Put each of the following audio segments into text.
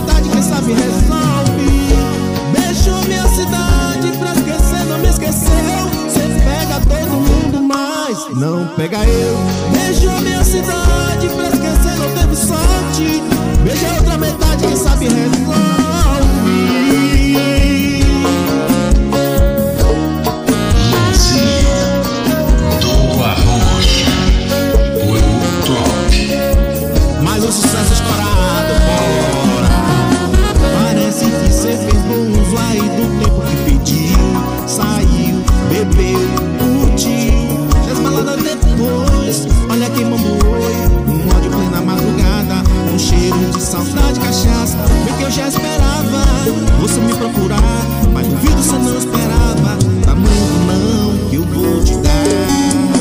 metade, quem sabe resolve. Beijou minha cidade pra esquecer, não me esqueceu. Cê pega todo mundo, mas não pega eu. Beijou minha cidade pra esquecer, não teve sorte. Beija a outra metade, quem sabe resolve. Mais um sucesso estourado fora. Parece que cê fez bom uso aí do tempo que pediu. Saiu, bebeu, curtiu. Fez balada depois, olha quem mandou oi. Um áudio plena madrugada, um cheiro de saudade, cachaça. Bem que eu já esperava você me procurar, mas duvido cê não esperava. Tamanho não que eu vou te dar.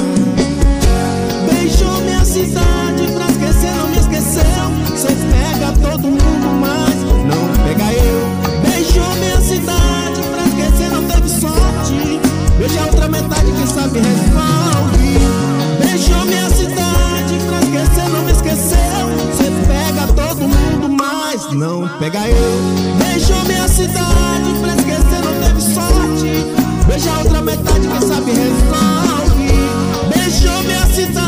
Beijou minha cidade pra esquecer, não me esqueceu. Cê pega todo mundo, mas não pega eu. Beijou minha cidade pra esquecer, não teve sorte. Beija a outra metade, quem sabe resolve. Beijou minha cidade pra esquecer, não me esqueceu. Cê pega todo mundo, mas não pega eu. Beijou minha cidade pra esquecer, não teve sorte. Beija a outra metade, quem sabe resolve. Beijou minha cidade